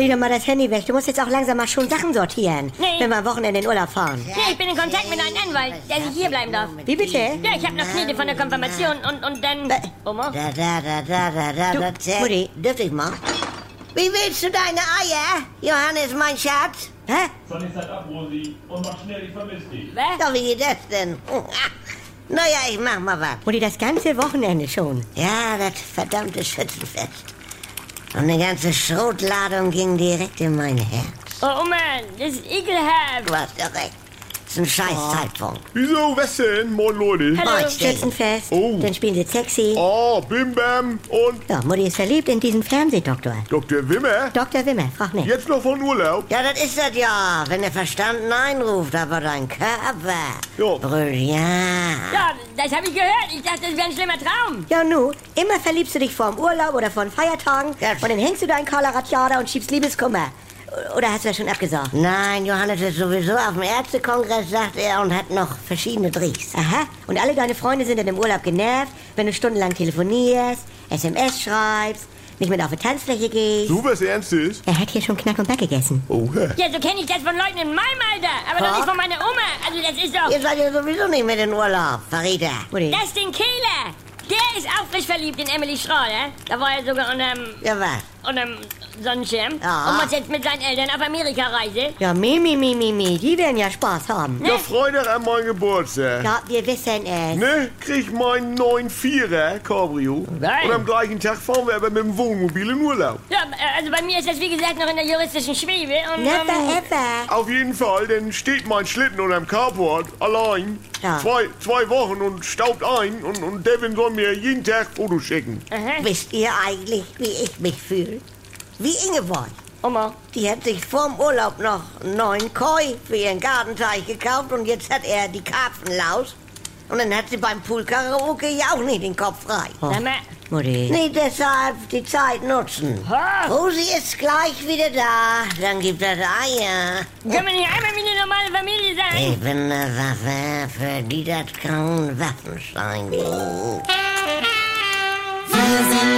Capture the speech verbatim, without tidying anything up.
leg doch mal das Handy weg. Du musst jetzt auch langsam mal schon Sachen sortieren, Nee. wenn wir am Wochenende in Urlaub fahren. Nee, ich bin in Kontakt mit einem Anwalt, der sich hier bleiben darf. Wie bitte? Ja, ich hab noch Knete von der Konfirmation und, und dann... Äh, Oma? Da, da, da, da, da, da, Du, das, äh, Mutti. dürfte ich mal? Wie willst du deine Eier, Johannes, mein Schatz? Hä? Sonny, seid ab, Rosi, und mach schnell, ich vermiss dich. Was? Ja, wie geht das denn? Naja, ich mach mal was. Mutti, das ganze Wochenende schon. Ja, das verdammte Schützenfest. Und eine ganze Schrotladung ging direkt in mein Herz. Oh, Oma, das ist ekelhaft. Du hast ja recht. Das ist ein scheiß Zeitpunkt. Wieso, was denn? Moin, Leute. Hallo. Moin, Stefan. Schützenfest, Oh. dann spielen sie sexy. Oh, Bim Bam und Ja, Mutti ist verliebt in diesen Fernsehdoktor. Doktor Wimmer. Doktor Wimmer, frag nicht. Jetzt noch von Urlaub. Ja, das ist das ja, wenn der Verstand Nein ruft, aber dein Körper Ja. brüllt ja. Ja, das habe ich gehört. Ich dachte, das wäre ein schlimmer Traum. Ja, nu, immer verliebst du dich vor dem Urlaub oder vor den Feiertagen Ja. und dann hängst du deinen Karla Ratjada und schiebst Liebeskummer. Oder hast du das schon abgesagt? Nein, Johannes ist sowieso auf dem Ärztekongress, sagt er, und hat noch verschiedene Drehs. Aha, und alle deine Freunde sind dann im Urlaub genervt, wenn du stundenlang telefonierst, S M S schreibst, nicht mit auf die Tanzfläche gehst. So was Ernstes? Er hat hier schon Knack und Back gegessen. Oh, hä. Ja, so kenne ich das von Leuten in meinem Alter. Aber doch Ha? nicht von meiner Oma. Also das ist doch... Ihr seid ja sowieso nicht mit in Urlaub, Farida. Mutti. Das ist den Kehler. Der ist auch frisch verliebt in Emily Schrader. Da war er sogar unterm, Ja, was? unterm Sonnenschirm. Ja. Und muss jetzt mit seinen Eltern auf Amerika-Reise. Ja, mi, mi, mi, mi, mi, die werden ja Spaß haben. Ne? Ja, Freitag an meinem Geburtstag. Ja, wir wissen es. Ne, krieg meinen neuen Vierer Cabrio. Geil. Und am gleichen Tag fahren wir aber mit dem Wohnmobil in Urlaub. Ja, äh, also bei mir ist das wie gesagt noch in der juristischen Schwebe. Und, Never ähm, ever. Auf jeden Fall, dann steht mein Schlitten unterm Carport allein. Ja. Zwei, zwei Wochen und staubt ein. Und, und Devin soll mir jeden Tag Fotos schicken. aha. Wisst ihr eigentlich, wie ich mich fühle? Wie Ingeborg. Oma. Die hat sich vorm Urlaub noch einen neuen Koi für ihren Gartenteich gekauft und jetzt hat er die Karpfenlaus. Und dann hat sie beim Pool-Karaoke ja auch nicht den Kopf frei. Sag mal. Mutti. Nee, deshalb die Zeit nutzen. Ha. Rosi ist gleich wieder da. Dann gibt es Eier. Können wir nicht einmal wie eine normale Familie sein? Ich bin eine Waffe, für die das kein Waffenschein gibt. Wir sind